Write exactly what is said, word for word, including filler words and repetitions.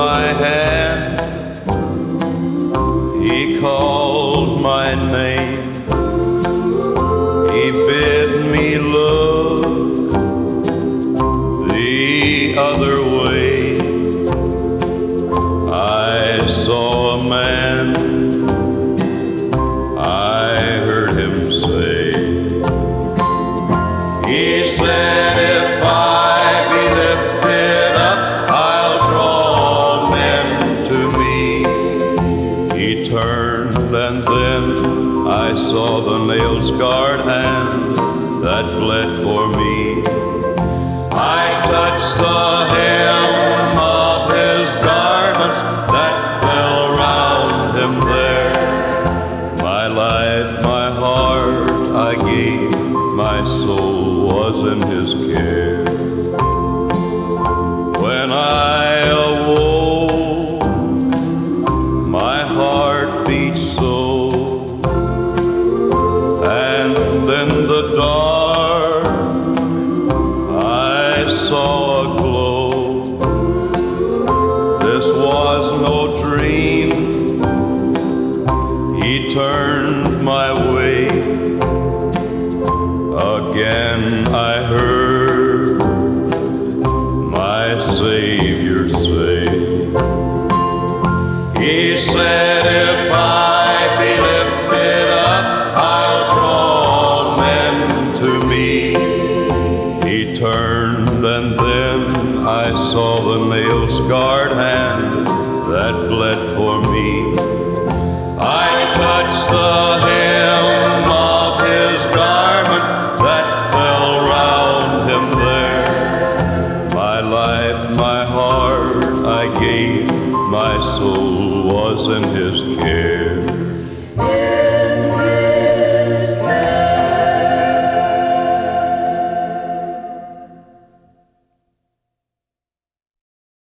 my hand, he called my name, he bid me look the other way. I saw a man, I heard him say, he said, if I be lifted up, I'll draw men to me. He turned and then I saw the nail-scarred hand that bled for me. I touched the hem of his garments that fell round him there. My life, my heart I gave, my soul was in his care. When I awoke, my heart beat so, and in the dark I saw a glow. This was no dream, he turned my way. Again I heard my Savior say, he said, if I be lifted up, I'll draw men to me. He turned and then I saw the nail-scarred hand that bled for me. I touched the hem of his garment that fell round him there. My life, my heart I gave, my soul was in his care.